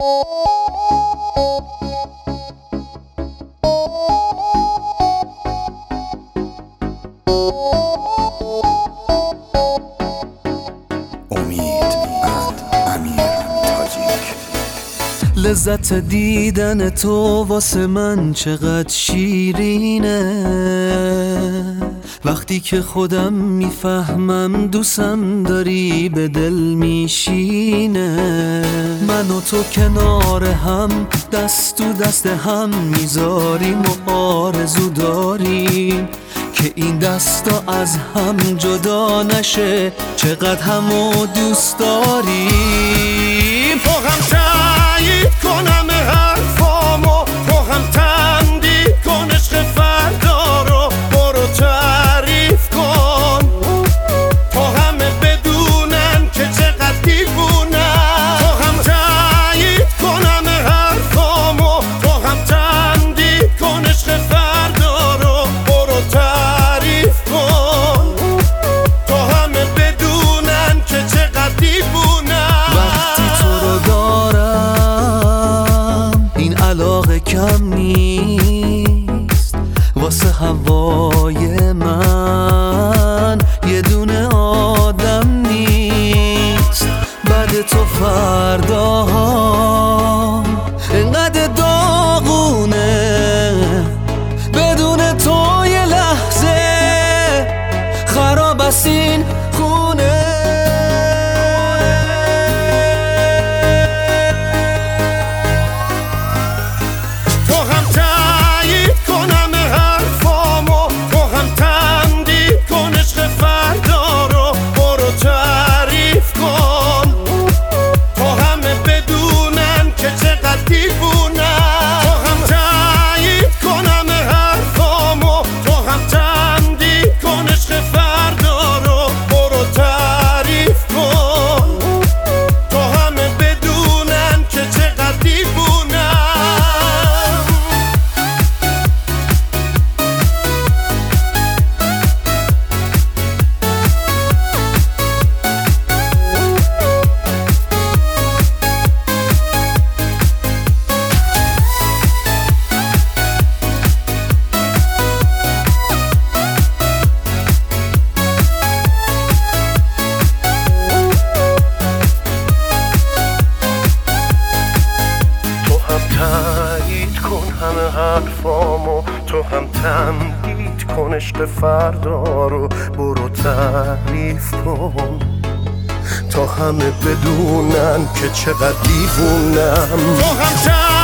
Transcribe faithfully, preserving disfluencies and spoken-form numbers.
لذت دیدن تو واسه من چقدر شیرینه، وقتی که خودم میفهمم دوستم داری به دل میشینه. من و تو کنار هم دست تو دست هم میذاریم و آرزو داریم که این دستا از هم جدا نشه، چقدر همو دوست داریم. تو هم تایید کنم حرفامو، تو هم تمدید کن عشق فردا رو، برو تعریف کن تا همه بدونن که چقدر دیوونم. تو هم تایید کنم حرفامو، تو هم تمدید کن عشق فردا رو، برو تعریف کن تا همه بدونن که چقدر دیوونم. وقتی تو رو دارم این علاقه کم نیست، واسه هوای من یه دونه آدم نیست. بعد تو فرداها اینقدر داغونه، بدون تو یه لحظه خراب است این خونه. همه حرفامو، تو هم تمدید کن عشق فردا رو، برو تعریف کن تا همه بدونن که چقدر دیوونم. تو هم